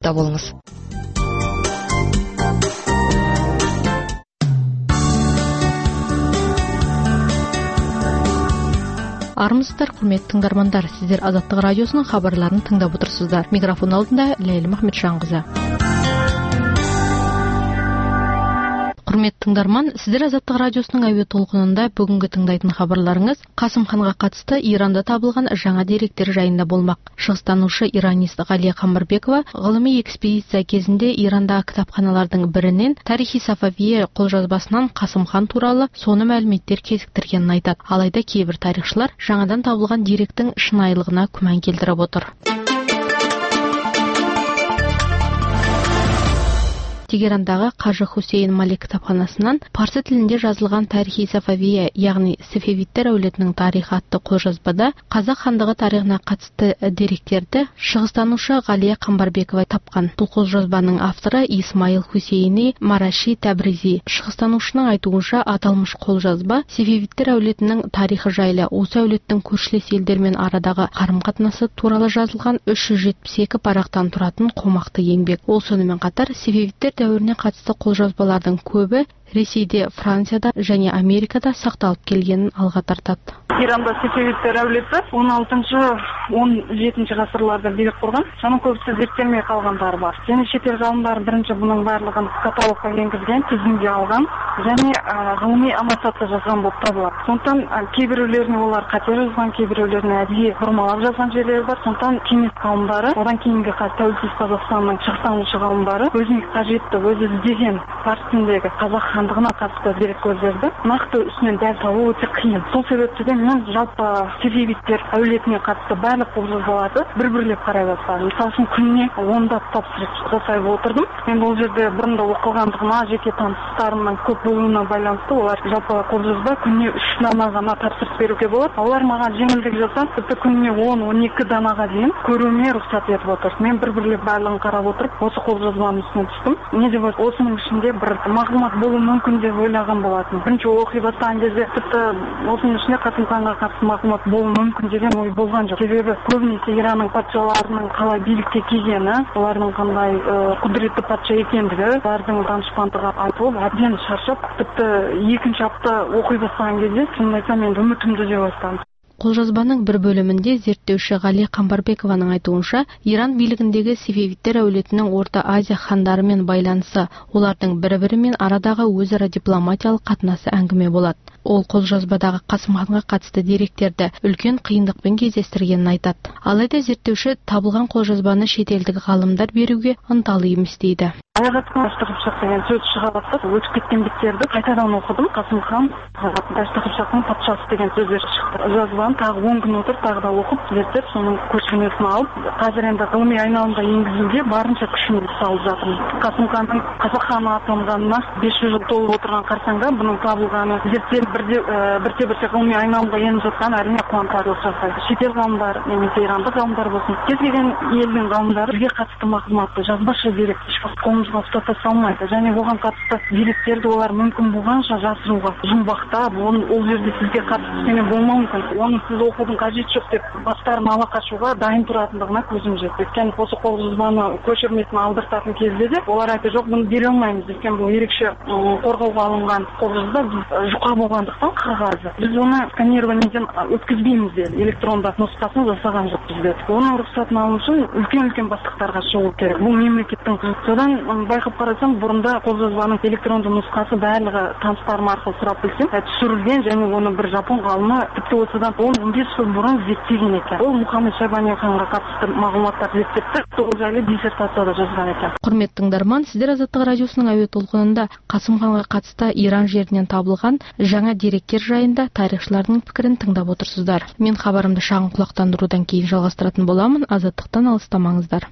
азаттықта болыңыз. Армысыздар, құрметті тыңдармандар, сіздер Азаттық радиосының хабарларын тыңдап отырсыздар. Микрофон алдында Ләйлім Ахметжанқызы. Құрметті тыңдарман, сіздер Азаттық радиосының әуе толқынында бүгінгі тыңдайтын хабарларыңыз Қасым ханға қатысты Иранда табылған жаңа деректер жайында болмақ. Шығыстанушы иранист Ғалия Қамбарбекова ғылыми экспедиция кезінде Иранда кітапханалардың бірінен тарихи Сафавие қолжазбасынан Қасым хан туралы соны мәліметтер кезіктіргенін айтады. Алайда кейбір тарихшылар жаңадан табылған деректің шынайылығына күмән келтіріп отыр. Тегерандағы Қажы Хусейн Малик кітапханасынан парсы тілінде жазылған тарихи Сафавия, яғни Сефевидтер әулетінің тарихы атты қолжазбада қазақ хандығы тарихына қатысты деректерді шығыстанушы Ғалия Қамбарбекова тапқан. Бұл қолжазбаның авторы Исмаил Хусейни Мараши Табризи. Шығыстанушының айтуынша, аталмыш қолжазба Сефевидтер әулетінің тарихы жайлы, осы әулеттің көршілес елдермен арадағы қарым-қатынасы туралы жазылған 372 парақтан тұратын қомақты еңбек. Ол сонымен қатар Сефевидтер дәуіріне қатысты қолжазбалардың көбі Ресейде, Францияда және Америкада сақталып келгенін алға тартады. Иранда Сефевидтер әулеті 16-17 ғасырларда билік құрған. Соның көбісі зерттелмей қалғандары бар. Және шетел ғалымдары бірінші бұның барлығын каталогқа енгізген, тізімге алған және ғылыми амасатта жазған болып табылады. Сондықтан кейбіреулеріне олар қате жазған, кейбіреулеріне әдейі бұрмалап жазған жерлері бар. Сондықтан кеңес ғалымдары, одан кейінгі тәуелсіз Қазақстанның шығыстанушы ғалымдары өзіне қажетті, өзі іздеген парсы тіліндегі қазақ хандығына қатысты дереккөздерді нақты үстінен дәл табу өте қиын. Сол себепті де мен жалпы Сефевидтер әулетіне қатысты барлық қолжазбаларды бір-бірлеп қарай бастадым. Мысалы үшін күніне 10 тапсырыс жасай отырдым. Мен ол жерде бұрында оқылғандығыма, жеке таныстарымның көп болуына байланысты олар жалпы қолжазба күніне 3 данаға тапсырыс беруге болады. Олар маған жеңілдік жасап, тіпті күніне 10-12 данаға дейін көруіме рұқсат етіп отыр. Мен бір-бірлеп барлығын қарап отырып, осы қолжазбаның үстіне түстім. Не деп отыр? Осының ішінде бір мағлұмат болуы мүмкін деп ойлаған болатын. Бірінші оқи бастаған кезде тіпті осының ішінде Қасым ханға қатысты мағлұмат болуы мүмкін деген ой болған жоқ. Себебі көбінесе Иранның патшаларының қалай билікке келгені, олардың қандай құдіретті патша екендігі, олардың данышпандығы айтылып, әбден шаршап, тіпті екінші апта оқи бастаған кезде шынын айтсам мен үмітімді үзе бастадым. Қолжазбаның бір бөлімінде зерттеуші Ғали Қамбарбекованың айтуынша, Иран билігіндегі Сефевидтер әулетінің Орта Азия хандарымен байланысы, олардың бір-бірімен арадағы өзара дипломатиялық қатынасы әңгіме болады. Ол қолжазбадағы Қасым ханға қатысты деректерді үлкен қиындықпен кездестіргенін айтады. Алайда зерттеуші табылған қолжазбаны шетелдік ғалымдар беруге ынталы емес дейді. Аяғатқан Дәшті Қыпшақ деген сөз шыға бастап, өтіп кеткен беттерді қайтадан оқыдым. Қасым хан Дәшті Қыпшақтың патшасы деген сөздер шықты. Жазбаны тағы 10 күн отырып, тағы да оқып, зерттеп, соның көшірмесін алып, қазір енді ғылыми айналымға енгізуге барынша күшімді салып жатырмын. Қасым ханның қазақ ханы атанғанына 500 жыл толып отырған қарсаңда бұның табылғаны зерттеліп бірте-бірте ғылыми айналымға еніп жатқан әрине қуантарлық жағдай. Шетел ғалымдар немесе ирандық ғалымдар болсын, кез келген елдің ғалымдары бізге қатысты мағлұматты жазбаша дерек қолымызға ұстата салмайды. Және оған қатысты деректерді олар мүмкін болғанша жасыруға жұмбақтап, ол жерде сізге қатысты ештеңе болмауы мүмкін. Оны сіз оқудың қажеті жоқ деп бастарын ала қашуға дайын тұратындығына көзім жетті. Өйткені осы қолжазбаны көшірмесін алдыртатын кезде де олар айтты, жоқ, бұны бере алмаймыз. Өйткені бұл ерекше қорғауға алынған қолжазба, жұқа болғандықтан қағазы. Біз оны сканированиеден өткізбейміз де, электронды нұсқасын жасаған жоқпыз деді. Оның рұқсатын алу үшін үлкен бастықтарға шығу керек. Бұл мемлекеттің. Содан байқап қарасам, бұрында қолжазбаның электронды нұсқасы барлығы таныстарым арқылы сұрап білсем, түсірілген және оны бір жапон ғалымы тіпті осыдан 10-15 жыл бұрын зерттеген екен. Ол Мұхаммед Шайбани ханға қатысты мағлұматтар зерттепті, ол жайлы диссертацияда жазған екен. Құрметті тыңдарман, сіздер Азаттық радиосының әуе толқынында Қасым ханға қатысты Иран жерінен табылған жаңа деректер жайында тарихшылардың пікірін тыңдап отырсыздар. Мен хабарымды шағын құлақтандырудан кейін жалғастыратын боламын. Азаттықтан алыстамаңыздар.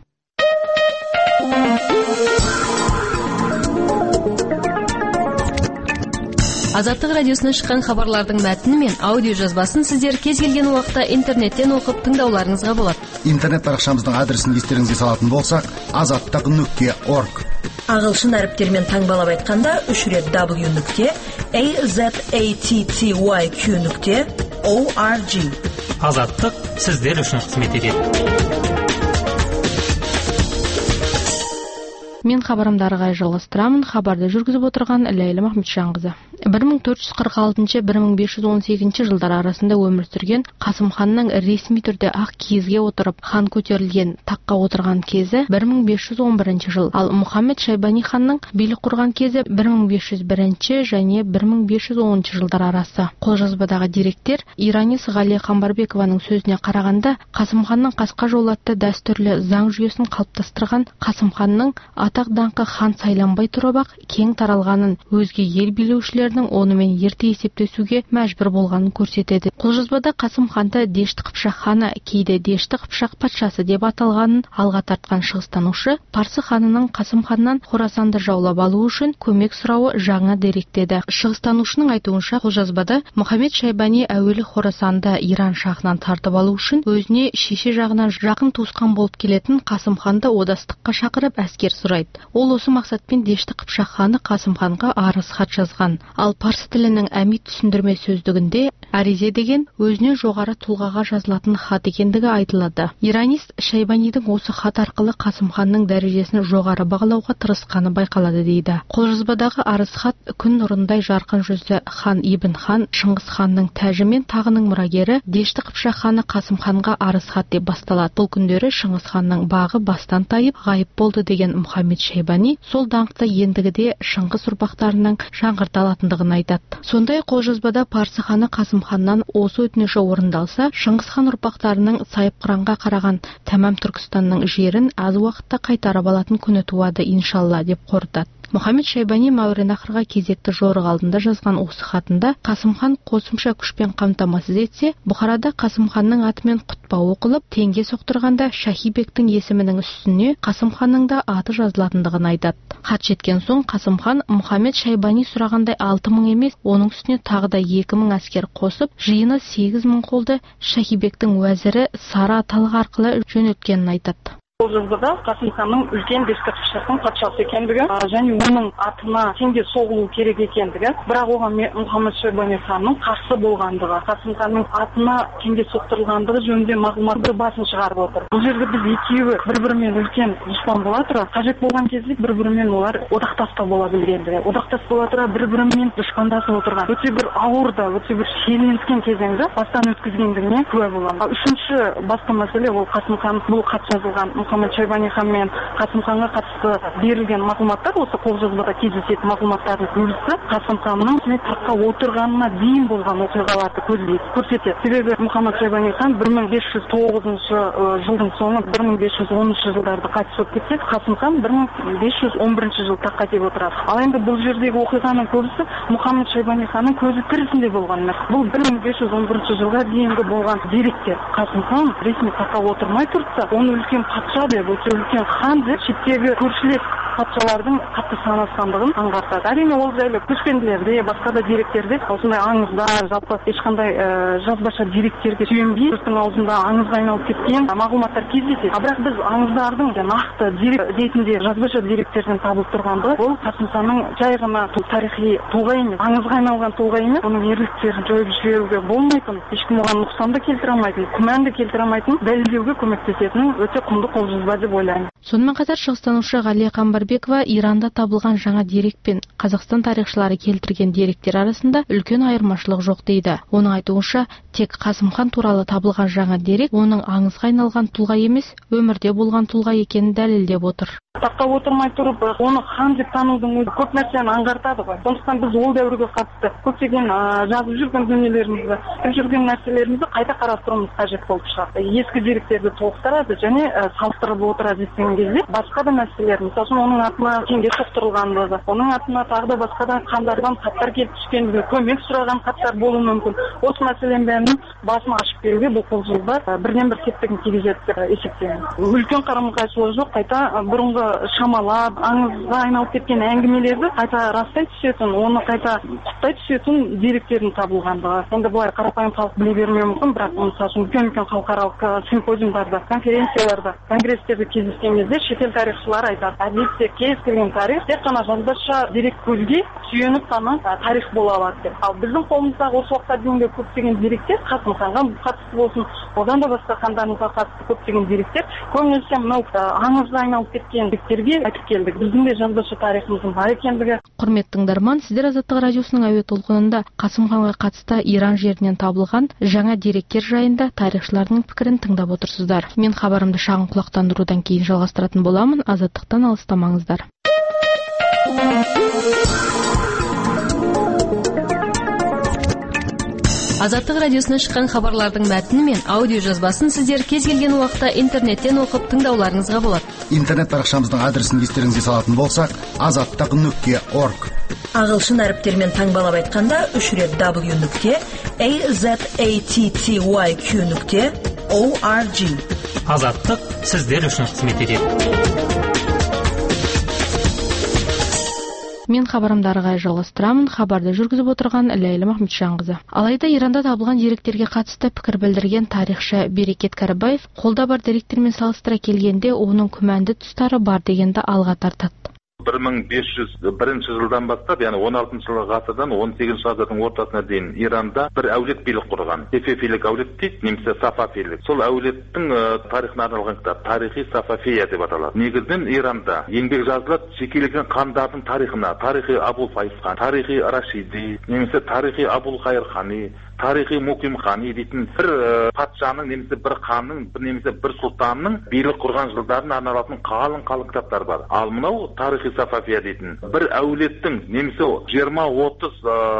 Азаттық радиосынан шыққан хабарлардың мәтіні мен аудио жазбасын сіздер кез келген уақытта интернеттен оқып тыңдауларыңызға болады. Интернет парақшамыздың адресін естеріңізге салатын болсақ, azattiq.org. Ағылшын әріптермен таңбалап айтқанда 3 рет w.azattiq.org. Азаттық сіздер үшін қызмет етеді. Мен хабарымды ары қарай жалғастырамын. Хабарды жүргізіп отырған Ләйлә Махметжанқызы. 1446-1518 жылдар арасында өмір сүрген Қасым ханның ресми түрде ақ киізге отырып хан көтерілген таққа отырған кезі 1511 жыл, ал Мұхаммед Шайбани ханның билік құрған кезі 1501 және 1510 жылдар арасы. Қолжазбадағы деректер Иранис Ғалия Қамбарбекованың сөзіне қарағанда, Қасым ханның қасқа жол атты дәстүрлі заң жүйесін қалыптастырған Қасым ханның атақ даңқы хан сайланбай тұрып ақ кең таралғанын, өзге ел билеушілерінің онымен ерте есептесуге мәжбүр болғанын көрсетеді. Қолжазбада Қасым ханды Дешті Қыпшақ ханы, кейде Дешті Қыпшақ патшасы деп аталғанын алға тартқан шығыстанушы, Парсы ханының Қасым ханнан Хорасанды жаулап алу үшін көмек сұрауы жаңа деректеді. Шығыстанушының айтуынша, қолжазбада Мұхаммед Шайбани әуелі Хорасанды Иран шахынан тартып алу үшін өзіне шеше жағынан жақын туысқан болып келетін Қасым ханды одастыққа шақырып әскер сұрайды. Ол осы мақсатпен Дешті Қыпшақ ханы Қасым ханға арыз хат жазған. Ал парсы тілінің әмит түсіндірме сөздігінде Аризе деген өзіне жоғары тұлғаға жазылатын хат екендігі айтылады. Иранист Шайбанидің осы хат арқылы Қасым ханның дәрежесін жоғары бағалауға тырысқаны байқалады дейді. Қолжазбадағы арыз хат күн нұрындай жарқын жүзді хан Ибн хан Шыңғыс ханның тәжі мен тағының мұрагері Дешті Қыпшақ ханы Қасым ханға арыз хат деп басталады. Бұл күндері Шыңғыс ханның бағы бастан тайып ғайып болды деген Мұхаммед Шайбани сол даңқты ендігіде Шыңғыс ұрпақтарының жаңғырталатындығын айтады. Сондай қолжазбада парсы ханы Қасым ханнан осы өтініші орындалса, Шыңғыс хан ұрпақтарының Сайыпқыранға қараған Тәмәм Түркістанның жерін аз уақытта қайтарып алатын күні туады иншалла деп қорытады. Мұхаммед Шайбани Мауреннахрға кезекті жорық алдында жазған осы хатында Қасым хан қосымша күшпен қамтамасыз етсе, Бұхарада Қасым ханның атымен құтпа оқылып, теңге соқтырғанда Шахи бектің есімінің үстіне Қасым ханның да аты жазылатындығын айтады. Хат жеткен соң Қасым хан Мұхаммед Шайбани сұрағандай 6000 емес, оның үстіне тағы да 2000 әскер қосып, жиыны 8000 қолды Шахи бектің уәзірі Сара аталығы арқылы жөнелткенін айтады. Қолжазбада Қасым ханның үлкен Дешті Қыпшақтың патшасы екендігі және оның атына теңге соғылу керек екендігі, бірақ оған Мұхаммед Шайбани ханның қарсы болғандығы, Қасым ханның атына теңге соқтырылғандығы жөнінде мағлұматты басын шығарып отыр. Бұл жерде біз екеуі бір-бірімен үлкен дұшпан бола тұра, қажет болған кезде бір-бірімен олар одақтас та бола білгендігі, одақтас бола тұра бір-бірімен дұшпандасып отырған, өте бір ауыр да, өте бір шиеленіскен кезеңді бастан өткізгендігіне куә боламыз. Үшінші басты мәселе ол Қасым хан бұл хат жазылған Мұхаммед Шайбани хан мен Қасым ханға қатысты берілген мағлұматтар, осы қолжазбада кездесетін мағлұматтардың көбісі Қасым ханның таққа отырғанына дейін болған оқиғаларды көрсетеді. Себебі Мұхаммед Шайбани хан 1509 жылдың соңы 1510 жылдарды қайтыс болып кетсе, Қасым хан 1511 жыл таққа кеп отырады. Ал енді бұл жердегі оқиғаның көбісі Мұхаммед Шайбани ханның көзі тірісінде болған емес. Бұл 1511 жылға дейінгі болған деректер. Қасым хан ресми таққа отырмай тұрса, оны үлкен патша деп, үлкен хан деп шеттегі көршілес патшалардың қатты санасқандығын аңғартады. Әрине ол жайлы көшпенділерде, басқа да деректерде осындай аңызда, жалпы ешқандай жазбаша деректерге сүйенбей, жұрттың аузында аңызға айналып кеткен мағлұматтар кездеседі. Бірақ біз аңыздардың нақты дерек ретінде жазбаша деректерден табылып тұрғандығы, ол Қасым ханның жай ғана тарихи тұлға емес, аңызға айналған тұлға емес, оның ерліктерін жойып жіберуге болмайтын, ешкім оған нұқсан да келтіре алмайтын, күмән да келтіре алмайтын, дәлелдеуге көмектесетін өте құнды қолжазба деп ойлаймын. Сонымен қатар шығыстанушы Ғалия Қамбарбекова Иранда табылған жаңа дерек пен Қазақстан тарихшылары келтірген деректер арасында үлкен айырмашылық жоқ дейді. Оның айтуынша, тек Қасым хан туралы табылған жаңа дерек оның аңызға айналған тұлға емес, өмірде болған тұлға екенін дәлелдеп отыр. Тақта отырмай тұрып, оны хан деп танудың өзі көп нәрсені аңғартады ғой. Сондықтан біз ол дәуірге қатысты көптеген жазып жүрген дүниелерімізді, жүрген нәрселерімізді қайта қарастыруымыз қажет болып шығады. Ескі деректерді толықтырады және салыстырып отырады дескен кезде басқа да мәселелер, мысалы оның атына теңге соқтырылғандығы, оның атына тағы да басқа да хандардан хаттар келіп түскендігі, көмек сұраған хаттар болуы мүмкін. Осы мәселенің бәрінің басын ашып беруге бұл қолжазба бірден бір септігін тигізеді деп есептеймін. Үлкен қарама-қайшылық жоқ, қайта бұрынғы шамалап, аңызға айналып кеткен әңгімелерді қайта растай түсетін, оны қайта құптай түсетін деректердің табылғандығы. Енді бұлай қарапайым халық біле бермеуі мүмкін, бірақ мысалы үлкен халықаралық симпозиумдарда, конференцияларда, конгресстерде кездескен кезде шетел тарихшылары айтады, әдетте бізде кез келген тарих тек қана жазбаша дерек көзге сүйеніп қана тарих бола алады деп. Ал біздің қолымыздағы осы уақытқа дейінгі көптеген деректер, Қасым ханға қатысты болсын, одан да басқа хандарымызға қатысты көптеген деректер көбінесе мынау аңызға айналып кеткен деректерге айтып келдік. Біздің де жазбаша тарихымыздың бар екендігі. Құрметті тыңдарман, сіздер Азаттық радиосының әуе толқынында Қасым ханға қатысты Иран жерінен табылған жаңа деректер жайында тарихшылардың пікірін тыңдап отырсыздар. Мен хабарымды шағын құлақтандырудан кейін жалғастыратын боламын. Азаттықтан алыстамаңыздар. Азаттық радиосына шыққан хабарлардың мәтіні мен аудио жазбасын сіздер кез келген уақытта интернеттен оқып тыңдауларыңызға болады. Интернет парақшамыздың адресін естеріңізге салатын болсақ, azаттық.org. Ағылшын әріптермен таңбалап айтқанда 3 рет w.azattyq.org. Азаттық сіздер үшін қызмет етеді. Мен хабарымды ары қарай жалғастырамын. Хабарды жүргізіп отырған Ләйлә Махметжанқызы. Алайда Иранда табылған деректерге қатысты пікір білдірген тарихшы Берекет Кәрібаев қолда бар деректермен салыстыра келгенде оның күмәнді тұстары бар дегенді алға тартады. 1501 жылдан бастап, яғни 16 ғасырдан 18 ғасырдың ортасына дейін Иранда бір әулет билік құрған. Сафавилік әулет дейді, немесе Сафавилік. Сол әулеттің тарихына арналған кітап Тарихи Сафавия деп аталады. Негізінен Иранда еңбек жазылады жекелеген хандардың тарихына, тарихи Абул Файз хан, тарихи Рашиди, немесе тарихи Абул Хайр хани, тарихи Муким хани дейтін бір патшаның немесе бір ханның немесе бір сұлтанның билік құрған жылдарын арналатын қалың кітаптар бар. Ал мынау тарихи Сафавия дейтін бір әулеттің немесе 20-30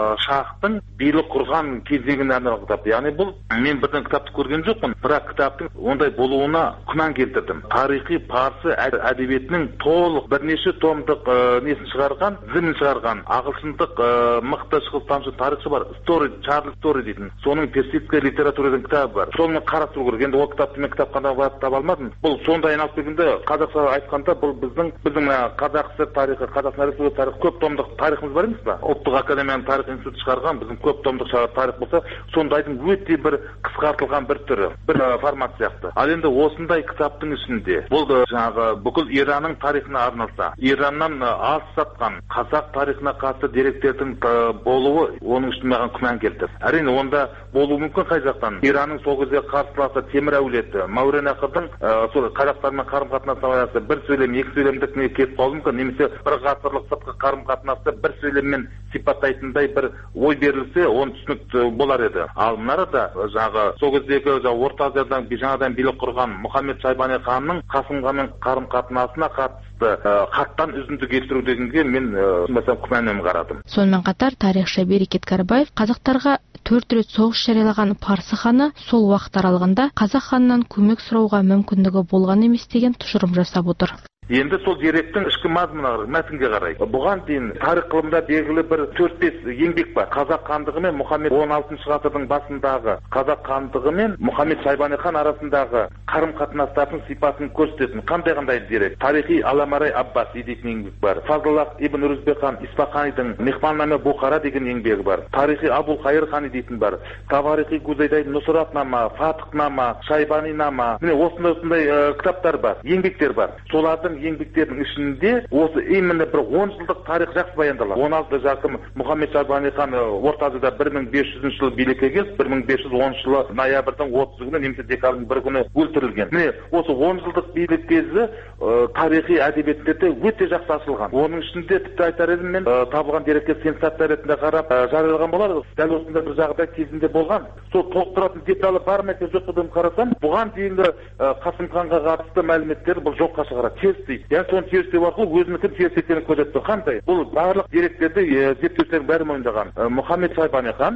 шахтың билік құрған кезеңіне арналған кітап. Яғни бұл мен бірден кітапты көрген жоқпын, бірақ кітаптың ондай болуына күмән келтірдім. Тарихи парсы әдебиетінің толық бірнеше томдық несін шығарған, зімін шығарған ағылшындық мықты шығыстанушы тарихшы бар, Чарльз Стори дейтін. Соның персидская литературадан кітабы бар. Соны қарастыру керек. Енді ол кітапты мен кітапханаға барып таба алмадым. Бұл сондай айналып келгенде қазақша айтқанда бұл біздің Қазақ ССР тарихы, Қазақстан Республикасы тарихы көп томдық тарихымыз бар емес па? Ұлттық академияның тарих институты шығарған біздің көп томдық тарих болса, сондайдың өте бір қысқартылған бір түрі, бір формат сияқты. Ал енді осындай кітаптың ішінде бұл жаңағы бүкіл Иранның тарихына арналса, Ираннан алыс сатқан қазақ тарихына қатысты деректердің болуы оның үшін маған күмән келтірді. Әрине онда болуы мүмкін қай жақтан. Иранның сол кезде қарсыласы Темір әулеті, Мауреннахрдың сол қазақтармен қарым-қатынасына байланысты бір сөйлем, екі сөйлемдік не кетіп қалуы мүмкін, немесе бір ғасырлық сыртқы қарым-қатынасты бір сөйлеммен сипаттайтындай бір ой берілсе, оны түсінікті болар еді. Ал мынары да жаңағы сол кездегі Орта Азиядан жаңадан билік құрған Мұхаммед Шайбани ханның Қасым ханмен қарым-қатынасына қатысты хаттан үзінді келтіру дегенге мен күмәнмен қарадым. Сонымен қатар тарихшы Берекет Кәрібаев қазақтарға 4 рет соғыс жариялаған Парсы ханы сол уақыт аралығында қазақ ханынан көмек сұрауға мүмкіндігі болған емес деген тұжырым жасап отыр. Енді сол деректің ішкі мазмұнына мәтінге қарай. Бұған дейін тарих ғылымында белгілі бір 4-5 еңбек бар. Қазақ хандығы мен Мұхаммед 16 ғасырдың басындағы қазақ хандығы мен Мұхаммед Шайбани хан арасындағы қарым-қатынастардың сипатын көрсететін қандай дерек. Тарихи Аламарай Аббаси дейтін еңбек бар. Фазлуллах ибн Үрізбек хан Исфаханидың Мехманнаме Бухара деген еңбегі бар. Тарихи Абул Хайр хани дейтін бар. Таварихи Гузайдай Нусратнама, Фатхнама, Шайбанинама. Міне осындай кітаптар бар, еңбектер бар. Солардың еңбектердің ішінде осы именно бір 10 жылдық тарих жақсы баяндалады. 16 жасым Мұхаммед Шайбани хан Орта Азияда 1500 жылы билікке келіп, 1510 жылы ноябрьдің 30 күні немесе декабрьдің 1 күні өлтірілген. Міне осы 10 жылдық билік кезі тарихи әдебиеттерде өте жақсы ашылған. Оның ішінде тіпті айтар едім мен табылған дерекке сенсация ретінде қарап жариялаған болар. Дәл осындай бір жағдай кезінде болған. Сол толықтыратын деталі бар ма жоқ па деп қарасам, бұған дейінгі Қасым ханға қатысты мәліметтер бұл жоққа шығарады. Яғни соны терістеу арқылы өзінікін теріс екенін көрсетті. Қандай? Бұл барлық деректерді зерттеушілер бәрі мойындаған. Мұхаммед Шайбани хан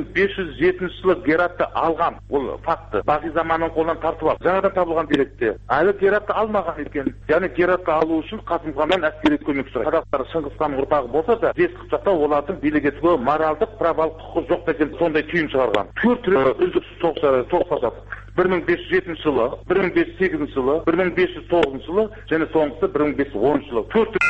1507 жылы Гератты алған. Ол факты. Бағи заманның қолынан тартып алды. Жаңадан табылған деректе әлі Гератты алмаған екен. Яғни Гератты алу үшін Қасым ханнан әскери көмек сұрайды. Қазақтар Шыңғыс ханның ұрпағы болса да, Жез Қыпшақта олардың билік етуге моральдық, правалық құқы жоқ деген сондай түйін шығарған. 4 рет үздіксіз соғысқа 1507 жылы, 1508 жылы, 1509 жылы және соңғысы 1510 жылы.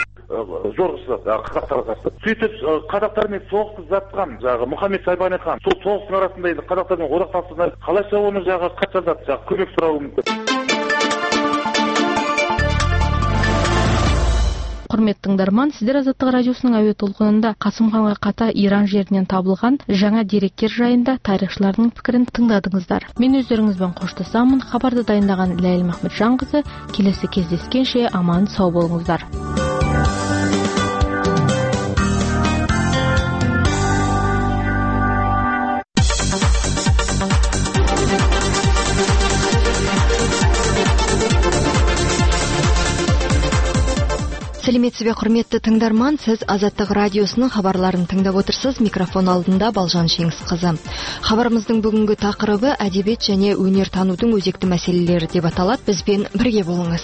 4 жорғысы қазақтарға қатысты. Сөйтіп қазақтармен соғысып жатқан Мұхаммед Шайбани хан сол соғыстың арасында енді қазақтармен одақтасуына қалайша оны хат жазады, көмек сұрауы мүмкін. Құрметті тыңдарман, сіздер Азаттық радиосының әуе толқынында Қасымханға қата Иран жерінен табылған жаңа деректер жайында тарихшылардың пікірін тыңдадыңыздар. Мен өздеріңізбен қоштасамын. Хабарды дайындаған Ләйіл Махметжанқызы. Келесі кездескенше аман сау болыңыздар. Сәлеметсіз бе, құрметті тыңдарман, сіз Азаттық радиосының хабарларын тыңдап отырсыз. Микрофон алдында Балжан Шеңісқызы. Хабарымыздың бүгінгі тақырыбы әдебиет және өнертанудың өзекті мәселелері деп аталады. Бізбен бірге болыңыз.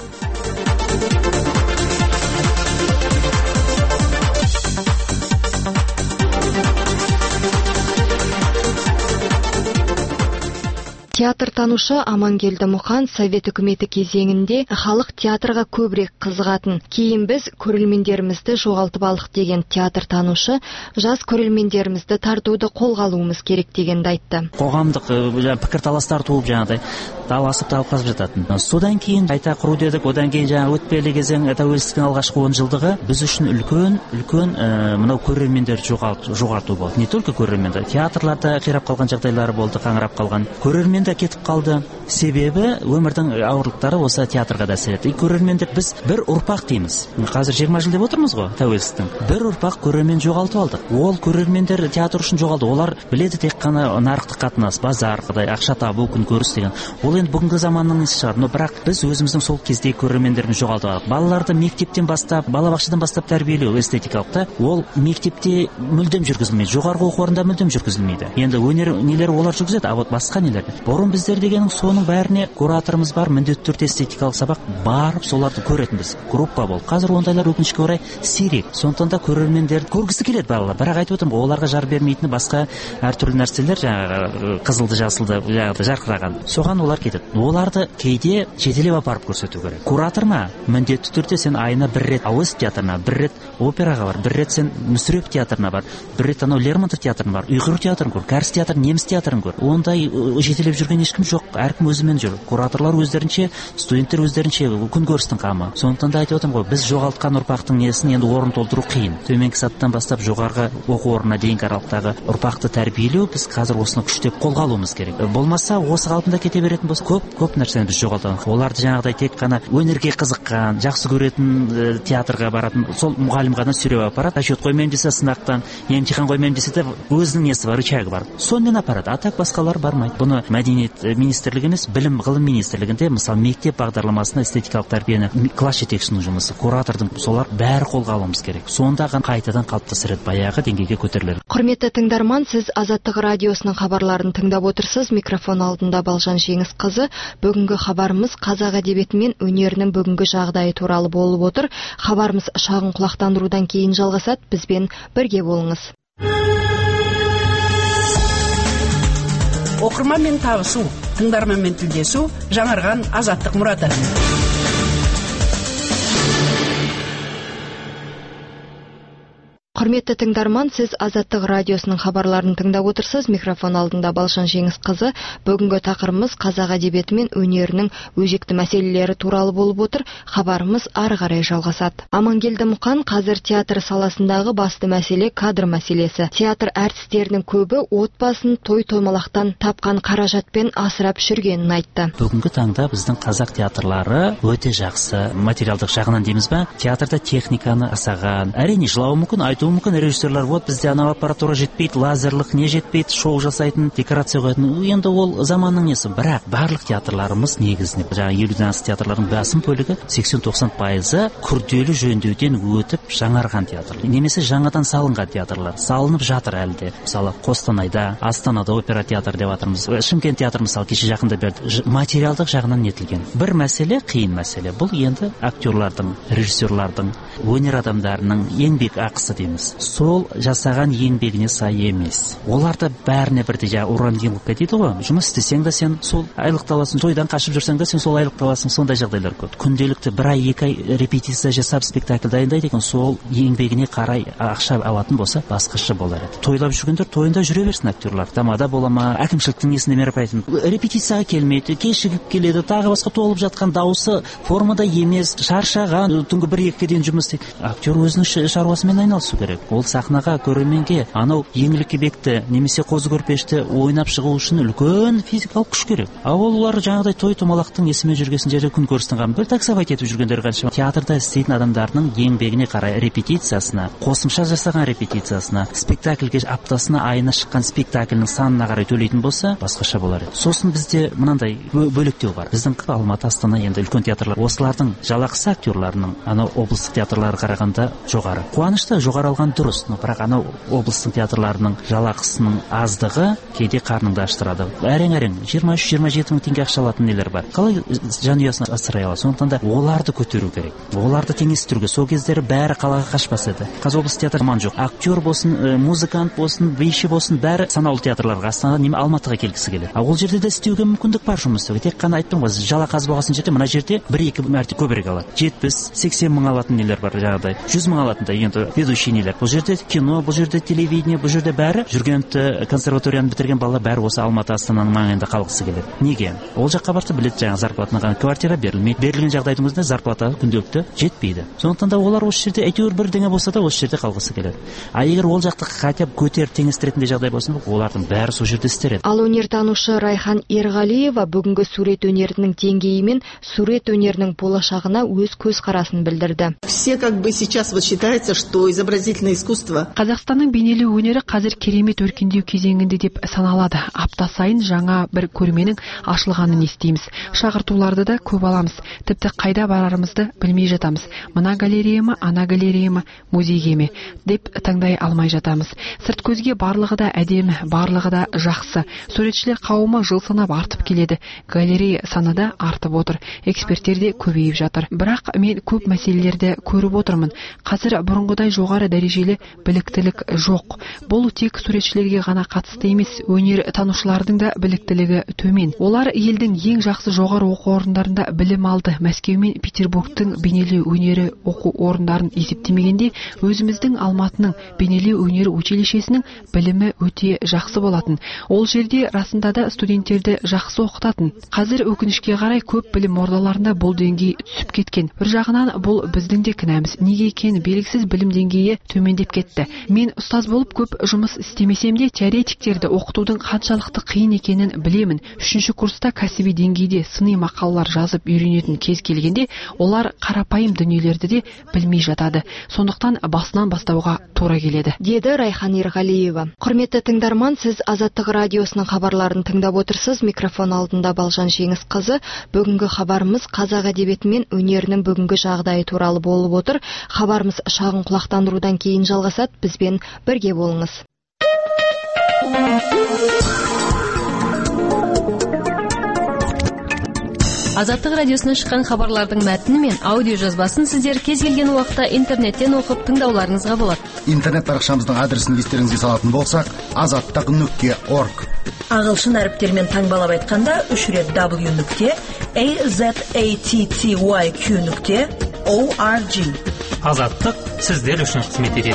Театр-танушы Амангелді Мұқан Совет үкіметі кезеңінде халық театрға көбірек қызығатын, кейін біз көрермендерімізді жоғалтып алдық деген театр-танушы жас көрермендерімізді тартуды қолға алуымыз керек дегенді айтты. Қоғамдық пікірталастар туып жаңағыдай таласып талқыласып жататын. Содан кейін қайта құру дедік, одан кейін жаңа өтпелі кезең тәуелсіздіктің алғашқы 10 жылдығы біз үшін үлкен мынау көрермендерді жоғарту болды. Не только көрермендер, театрларда қирап қалған жағдайлары болды, қаңырап қалған. Көрермен де кетіп қалды. Себебі өмірдің ауырлықтары осы театрға да әсер етті. Көрермендер біз бір ұрпақ дейміз. Қазір 20 жыл деп отырмыз ғой тәуелсіздіктің. Бір ұрпақ көрермен жоғалтып алдық. Ол көрермендер театр үшін жоғалды. Олар біледі тек қана нарықтық қатынас, базар, ақша табу, күнкөріс деген. Ол енді бүгінгі заманның несі шығар. Но бірақ біз өзіміздің сол кездегі көрермендерін жоғалтып алдық. Балаларды мектептен бастап, балабақшадан бастап тәрбиелеу эстетикалықта ол мектепте мүлдем жүргізілмейді. Жоғарғы оқу орнында мүлдем жүргізілмейді. Енді өнер нелер олар жүргізеді, а вот басқа нелер. Бұрын біздер дегеннің соның бәріне кураторымыз бар, міндетті түрде эстетикалық сабақ барып соларды көретінбіз. Группа бол. Қазір ондайлар өкінішке орай сирек. Сондықтан да көрермендер көргісі келеді балалар. Бірақ айтып отырмын, оларға жар бермейтіні басқа әртүрлі нәрселер, жаңағы қызылды, жасылды, жарқыраған. Соған олар кетеді. Оларды кейде жетелеп апарып көрсету керек. Куратор ма? Міндетті түрде сен айына бір рет Әуезов театрына, бір рет операға бар, бір рет сен Мүсірепов театрына бар, бір рет анау Лермонтов театрына бар, Ұйғыр театрын көр, Кәріс театрын, неміс театрын көр. Ондай жетелеп жүрген ешкім жоқ. Әркім өзімен жүр. Кураторлар өздерінше, студенттер өздерінше күнкөрістің қамы. Сондықтан да айтып отырмын ғой, біз жоғалтқан ұрпақтың несін енді орын толтыру қиын. Төменгі сатыдан бастап жоғарғы оқу орнына дейінгі аралықтағы ұрпақты тәрбиелеу біз қазір осыны күштеп қолға алуымыз керек. Болмаса осы қалпында кете беретін болса, көп нәрсені біз жоғалтамыз. Оларды жаңағыдай тек қана өнерге қызыққан, жақсы көретін театрға баратын, сол мұғалім ғана сүйреп апарады. Отчет қоймаймын десе сынақтан, емтихан қоймаймын десе де өзінің несі бар, рычагы бар. Сонымен апарады. А так басқалар бармайды. Бұны мәдениет министрлігі емес, білім ғылым министрлігінде мысалы мектеп бағдарламасына эстетикалық тәрбиені класс жетекшінің жұмысы, куратордың, солар бәрі қолға алуымыз керек. Сонда ғана қайтадан қалыптастырады, баяғы деңгейге көтеріледі. Құрметті тыңдарман, сіз Азаттық радиосының хабарларын тыңдап отырсыз. Микрофон алдында Балжан Шеңісқызы. Бүгінгі хабарымыз қазақ әдебиеті мен өнерінің бүгінгі жағдайы туралы болып отыр. Хабарымыз шағын құлақтандырудан кейін жалғасады. Бізбен бірге болыңыз. Оқырманмен табысу, тыңдарманмен тілдесу, жаңарған азаттық мұраты. Құрметті тыңдарман, сіз Азаттық радиосының хабарларын тыңдап отырсыз. Микрофон алдында Балжан Шеңісқызы. Бүгінгі тақырыбымыз қазақ әдебиеті мен өнерінің өзекті мәселелері туралы болып отыр. Хабарымыз ары қарай жалғасады. Амангелді Мұқан қазір театр саласындағы басты мәселе кадр мәселесі. Театр әртістерінің көбі отбасын той-томалақтан тапқан қаражатпен асырап жүргенін айтты. Бүгінгі таңда біздің қазақ театрлары өте жақсы. Материалдық жағынан дейміз бе? Театрда техниканы асаған. Әрине жылауы мүмкін, айтуы мүмкін, режиссерлар вот бізде анау аппаратура жетпейді, лазерлық не жетпейді, шоу жасайтын, декорация қоятын. Енді ол заманның несі. Бірақ барлық театрларымыз негізінде, жаңа 50-ден астам театрлардың басым бөлігі 80-90% күрделі жөндеуден өтіп жаңарған театрлар. Немесе жаңадан салынған театрлар. Салынып жатыр әлде. Мысалы Қостанайда, Астанада опера театр деп жатырмыз. Шымкент театры мысалы кеше жақында берді. Материалдық жағынан нетілген. Бір мәселе, қиын мәселе. Бұл енді актерлардың, режиссерлардың, өнер адамдарының еңбек ақысы дейміз. қараңыз, сол жасаған еңбегіне сай емес. Оларда бәріне бірдей урандилыққа дейді ғой. Жұмыс істесең да сен сол айлықты аласың, тойдан қашып жүрсең да сен сол айлықты аласың. Сондай жағдайлар көп. Күнделікті 1 ай 2 ай репетиция жасап спектакль дайындайды екен, сол еңбегіне қарай ақша алатын болса басқаша болар еді. Тойлап жүргендер тойында жүре берсін актерлар. Тамада бола ма, әкімшіліктің несіне мероприятия. Репетицияға келмейді, кешігіп келеді, тағы басқа толып жатқан дауысы формада емес, шаршаған, түнгі 1-2-ге дейін жұмыс істейді. Актер өзінің шаруасымен айналысу керек. Ол сахнаға, көрерменге анау еңлік кебекті немесе қозы көрпешті ойнап шығу үшін үлкен физикалық күш керек. Олар жаңағыдай той томалақтың есімен жүргесін жерде күн көрістің ғам бір таксовать етіп жүргендер қаншама. Театрда істейтін адамдардың еңбегіне қарай репетициясына, қосымша жасаған репетициясына, спектакльге аптасына, айына шыққан спектакльнің санына қарай төлейтін болса, басқаша болар еді. Сосын бізде мынандай бөліктеу бар. Біздің Алматы, Астана енді үлкен театрлар. Осылардың жалақысы актерларының анау облыстық театрларға қарағанда жоғары. Қуанышты жоғары алған дұрыс, бірақ анау облыстық театрларының жалақысының аздығы кейде қарныңды аштырады. Әрең 23-27 мың теңге ақша алатын нелер бар. Қалай жанұясын асырай алады? Сондықтан да оларды көтеру керек. Оларды теңестіруге. Сол кездері бәрі қалаға қашпас еді. Қазір облыстық театр ман жоқ. Актер болсын, музыкант болсын, биші болсын, бәрі санаулы театрларға, Астанадан неме Алматыға келгісі келеді. Ол жерде де істеуге мүмкіндік бар, жұмыс істеуге. Тек қана айттым ғой, жалақы аз болған жерде мына жерде 1-2 мәрте көбірек алады. 70-80 мың алатын нелер бар жаңағыдай. 100 мың алатын да енді ведущий нелер. Бұл жерде кино, бұл жерде телевидение, бұл жерде бәрі Жүргенті консерваторияны бітірген балалар бәрі осы Алматы, Астананың маңайында қалғысы келеді. Неге? Ол жаққа барса біледі, жаңа зарплатына квартира берілмейді. Берілген жағдайдың өзінде зарплата күнделікті жетпейді. Сондықтан да олар осы жерде әйтеуір бірдеңе болса да осы жерде қалғысы келеді. Егер ол жақты хотя бы көтеріп теңестіретіндей жағдай болсын, олардың бәрі сол жерде істер еді. Ал өнертанушы Райхан Ерғалиева бүгінгі сурет өнерінің деңгейі мен сурет өнерінің болашағына өз көзқарасын білдірді. Все как бы сейчас вот считается, что изобразительное искусство. Қазақстанның бейнелеу өнері қазір керемет өркендеу кезеңінде деп саналады. Апта сайын жаңа бір көрменің ашылғанын естиміз. Шақыртуларды да көп аламыз. Тіпті қайда барарымызды білмей жатамыз. Мына галерея ма, ана галерея ма, музейге ме деп таңдай алмай жатамыз. Сырт көзге барлығы да әдемі, барлығы да жақсы. Суретшілер қауымы жыл санап артып келеді. Галерея саны да артып отыр. Эксперттер де көбейіп жатыр. Бірақ мен көп мәселелерді көріп отырмын. Қазір бұрынғыдай жоғары дәрежелі біліктілік жоқ. Бұл тек суретшілерге ғана қатысты емес, өнер танушылардың да біліктілігі төмен. Олар елдің ең жақсы жоғары оқу орындарында білім алды. Мәскеу мен Петербургтың бейнелеу өнері оқу орындарын есептемегенде, өзіміздің Алматының бейнелеу өнері училищесінің білімі өте жақсы болатын. Ол жерде расында да студенттерді жақсы оқытатын. Қазір өкінішке қарай көп білім ордаларында бұл деңгей түсіп кеткен. Бір жағынан бұл біздің де кінәміз. Неге екені белгісіз білім деңгейі төмендеп кетті. Мен ұстаз болып көп жұмыс істемесем де, теоретиктерді оқытудың қаншалықты қиын екенін білемін. 3-ші курста кәсіби деңгейде сыни мақалалар жазып үйренетін кез келгенде, олар қарапайым дүниелерді де білмей жатады. Сондықтан басынан бастауға тура келеді, деді Райхан Ерғалиева. Құрметті тыңдарман, сіз Азаттық радиосының хабарларын тыңдап отырсыз. Микрофон алдында Балжан Жеңісқызы. Бүгінгі хабарымыз қазақ әдебиеті мен өнерінің бүгінгі жағдайы туралы болып отыр. Хабарымыз шағын құлақтандырудан кейін жалғасады. Бізбен бірге болыңыз. Азаттық радиосынан шыққан хабарлардың мәтіні мен аудио жазбасын сіздер кез келген уақытта интернеттен оқып тыңдауларыңызға болады. Интернет парақшамыздың адресін естеріңізге салатын болсақ, azattak.org. Ағылшын әріптермен таңбалап айтқанда 3 рет w.azattyq.org. Азаттық сіздер үшін қызмет етеді.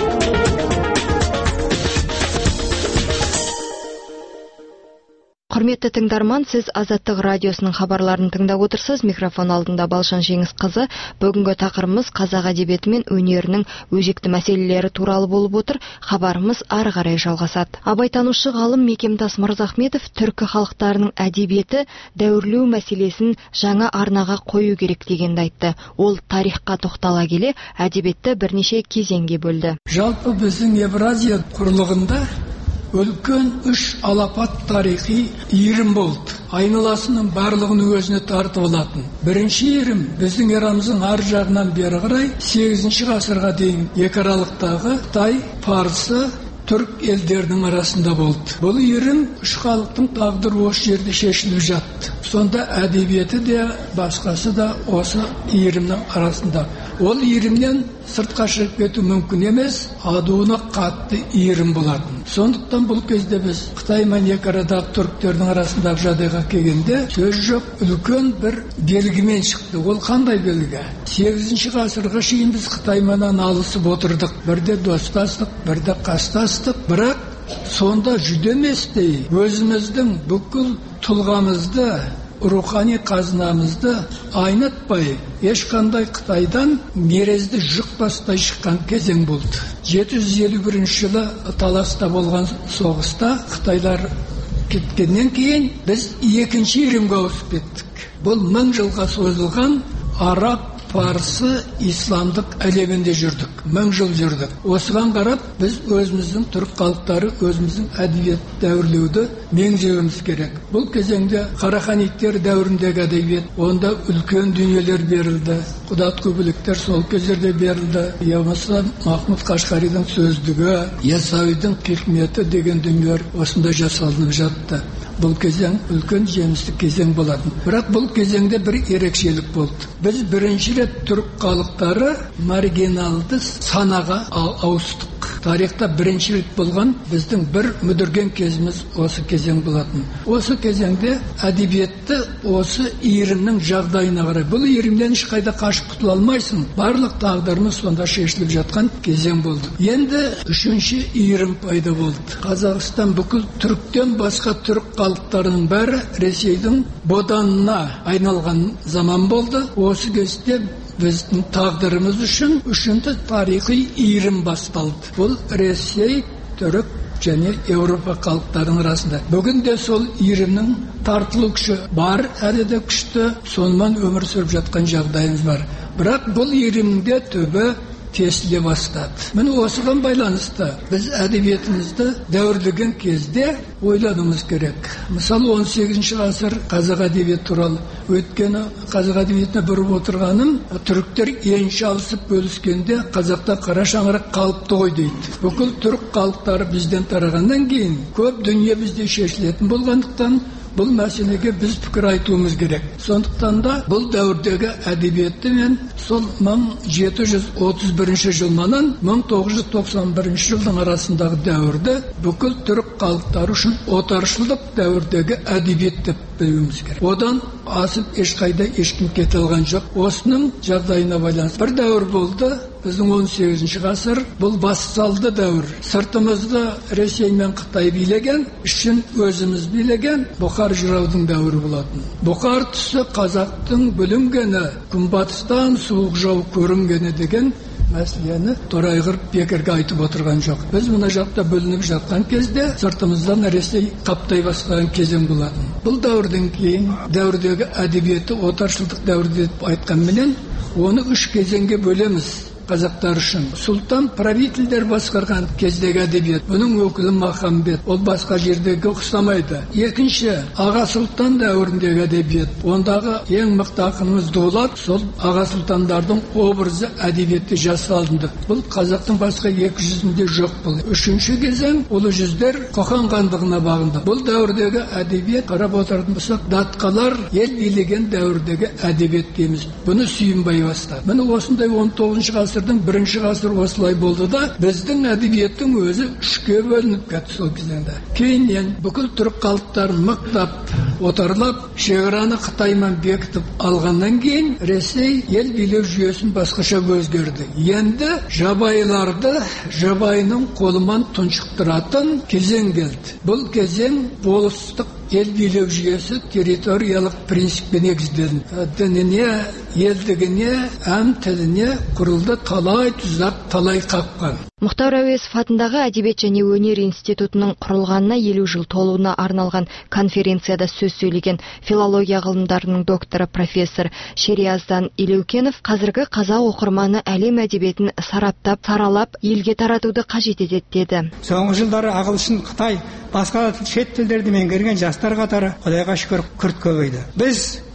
Құрметті тыңдарман, сіз Азаттық радиосының хабарларын тыңдап отырсыз. Микрофон алдында Балшан Жеңісқызы. Бүгінгі тақырыбымыз қазақ әдебиеті мен өнерінің өзекті мәселелері туралы болып отыр. Хабарымыз ары қарай жалғасады. Абайтанушы ғалым Мекемтас Мырзахметов түркі халықтарының әдебиеті дәуірлеу мәселесін жаңа арнаға қою керек дегенді айтты. Ол тарихқа тоқтала келе әдебиетті бірнеше кезеңге бөлді. Жалпы біздің Евразия құрлығында үлкен 3 алапат тарихи иірім болды. Айналасының барлығын өзіне тартып алатын. Бірінші иірім біздің эрамыздың ар жағынан бері қарай 8 ғасырға дейін екі аралықтағы Қытай, Парсы, түрк елдерінің арасында болды. Бұл иірім 3 халықтың тағдыры осы жерде шешіліп жатты. Сонда әдебиеті де басқасы да осы иірімнің арасында Ол иірімнен сыртқа шығып кету мүмкін емес, адуына қатты иірім болатын. Сондықтан бұл кезде біз Қытай мен екі арадағы түріктердің арасындағы жағдайға келгенде сөз жоқ, үлкен бір белгімен шықты. Ол қандай белгі? 8 ғасырға шейін біз Қытай менен алысып отырдық. Бірде достастық, бірде қастастық, бірақ сонда жүдеместей өзіміздің бүкіл тұлғамызды, рухани қазынамызды айнытпай, ешқандай Қытайдан мерезді жұқпастай шыққан кезең болды. 751 жылы таласта болған соғыста Қытайлар кеткеннен кейін біз екінші иірімге ауысып кеттік. Бұл 1000 жылға созылған араб, парсы, исламдық әлемінде жүрдік. 1000 жыл жүрдік. Осыған қарап, біз өзіміздің түрік халықтары, өзіміздің әдебиет дәуірлеуді меңзеуіміз керек. Бұл кезеңде Қараханиттер дәуіріндегі әдебиет, онда үлкен дүниелер берілді. Құдат көбелектер сол кездерде берілді. Ямаса Махмуд Қашқаридің сөздігі, Ясауидің хикметі деген дүниелер осында жасалынып жатты. Бұл кезең үлкен жемісті кезең болатын. Бірақ бұл кезеңде бір ерекшелік болды. Біз бірінші рет түрік халықтары маргиналды санаға ауыстық. Тарихта бірінші рет болған біздің бір мүдірген кезіміз осы кезең болатын. Осы кезеңде әдебиетті осы иірімнің жағдайына қарай. Бұл иірімнен ешқайда қашып құтыла алмайсың. Барлық тағдырымыз сонда шешіліп жатқан кезең болды. Енді үшінші иірім пайда болды. Қазақстан бүкіл түріктен басқа түрік халықтарының бәрі Ресейдің боданына айналған заман болды. Осы кезде біздің тағдырымыз үшін үшінші тарихи иірім басталды. Бұл Ресей, түрік және Еуропа халықтарының арасында. Бүгінде сол иірімнің тартылу күші бар, әлі де күшті, сонымен өмір сүріп жатқан жағдайымыз бар. Бірақ бұл иірімде түбі тесіле бастады. Міне осыған байланысты біз әдебиетімізді дәуірлеген кезде ойлануымыз керек. Мысалы 18 ғасыр қазақ әдебиеті туралы. Өйткені қазақ әдебиетіне бұрып отырғаным, түріктер енші алысып бөліскенде қазақта қара шаңырақ қалыпты ғой дейді. Бүкіл түрік халықтары бізден тарағаннан кейін көп дүние бізде шешілетін болғандықтан бұл мәселеге біз пікір айтуымыз керек. Сондықтан да бұл дәуірдегі әдебиетті мен сол 1731 жылынан 1991 жылдың арасындағы дәуірді бүкіл түрік халықтары үшін отаршылдық дәуірдегі әдебиет деп білуіміз керек. Одан асып ешқайда ешкім кете алған жоқ. Осының жағдайына байланысты бір дәуір болды. Біздің 18 ғасыр бұл бассалды дәуір. Сыртымызды Ресей мен Қытай билеген, ішін өзіміз билеген Бұхар жыраудың дәуірі болатын. Бұхар тұсы қазақтың бүлінгені, күнбатыстан суық жау көрінгені деген мәселені торайғырып бекерге айтып отырған жоқ. Біз мына жақта бөлініп жатқан кезде сыртымыздан Ресей қаптай бастаған кезең болатын. Бұл дәуірден кейін дәуірдегі әдебиеті отаршылдық дәуірде деп айтқанменен оны 3 кезеңге бөлеміз. Қазақтар үшін сұлтан правительдер басқарған кездегі әдебиет. Бұның өкілі Махамбет. Ол басқа жердегі ұқсамайды. Екінші, аға сұлтан дәуіріндегі әдебиет. Ондағы ең мықты ақынымыз Дулат, сол аға сұлтандардың образы әдебиетте жасалынды. Бұл қазақтың басқа 200-інде жоқ бұл. Үшінші кезең ұлы жүздер Қоқан хандығына бағынды. Бұл дәуірдегі әдебиет қарап отыратын болсақ, датқалар ел билеген дәуірдегі әдебиет дейміз. Бұны Сүйінбай бастады. Міне осындай 19 ғасырдың бірінші ғасыр осылай болды да, біздің әдебиеттің өзі 3-ке бөлініп кетті сол кезеңде. Кейіннен бүкіл түрік халықтарын мықтап, отарлап, шекараны Қытаймен бекітіп алғаннан кейін Ресей ел билеу жүйесін басқаша өзгерді. Енді жабайыларды жабайының қолымен тұншықтыратын кезең келді. Бұл кезең болыстық ел билеу жүйесі территориялық принциппен негізделді. Дініне, елдігіне, әм тіліне құрылды талай тұзақ, талай қаққан. Мұхтар Әуезов атындағы Әдебиет және өнер институтының құрылғанына 50 жыл толуына арналған конференцияда сөз сөйлеген филология ғылымдарының докторы профессор Шериаздан Елеукенов қазіргі қазақ оқырманы әлем әдебиетін сараптап, саралап, елге таратуды қажет етеді деді. Соңғы жылдары ағылшын, Қытай, басқа шет тілдерді меңгерген жастар қатары Құдайға шүкір күрт көбейді. Біз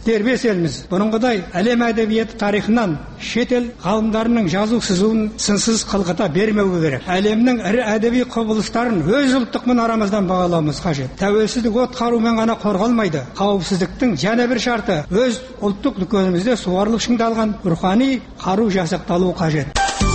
дербес елміз. Бұрынғыдай әлем әдебиеті тарихынан шетел ғалымдарының жазу сызуын сынсыз қылғыта бермеуі керек. Әлемнің ірі әдеби құбылыстарын өз ұлттық мұнарамыздан бағалауымыз қажет. Тәуелсіздік от қарумен ғана қорғалмайды. Қауіпсіздіктің және бір шарты өз ұлттық дүкенімізде суарылып шыңдалған рухани қару жасақталуы қажет.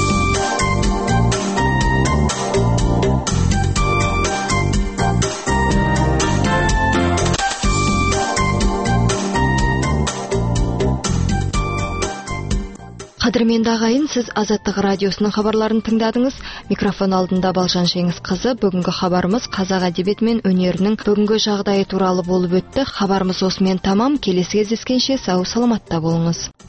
Қадірменді ағайын, сіз Азаттық радиосының хабарларын тыңдадыңыз. Микрофон алдында Балжан Жеңісқызы. Бүгінгі хабарымыз қазақ әдебиеті мен өнерінің бүгінгі жағдайы туралы болып өтті. Хабарымыз осымен тамам. Келесі кездескенше сау саламатта болыңыз.